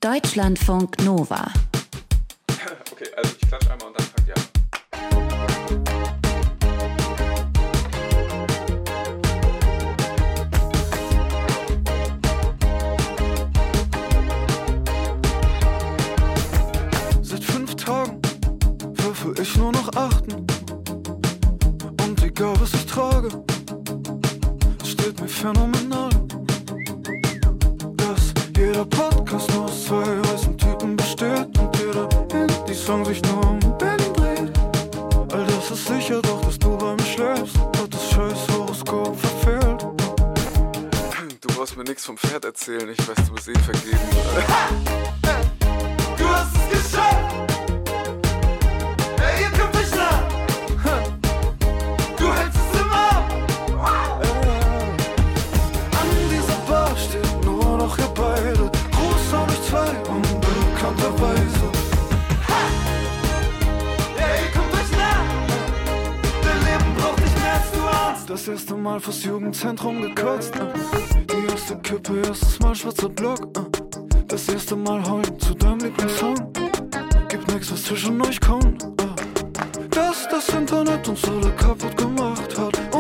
Deutschlandfunk Nova. Okay, also ich klatsche einmal und dann fangt ihr an. Seit 5 Tagen würfel ich nur noch Achten. Und egal was ich trage, es steht mir phänomenal, dass jeder Podcast nur aus 2 weißen Typen besteht und jeder Indie-Song sich nur um Berlin dreht. All das ist sicher, doch dass du bei mir schläfst, hat das scheiß Horoskop verfehlt. Du brauchst mir nichts vom Pferd erzählen, ich weiß, du bist eh vergeben. Du hast es geschafft! Ey, ihr kommt nicht nah! Du hältst es im Arm! An dieser Bar steht nur noch ihr beide. Gruß an euch 2 unbekannterweise. Ey, ihr kommt nicht nah! Dein Leben braucht nicht mehr als du ahnst. Das erste Mal fürs Jugendzentrum gekürzt. Die erste Kippe, erstes Mal schwarzer Block. Das erste Mal heulen zu deinem Lieblingssong. Gibt nix, was zwischen euch kommt. Dass das Internet uns alle kaputt gemacht hat.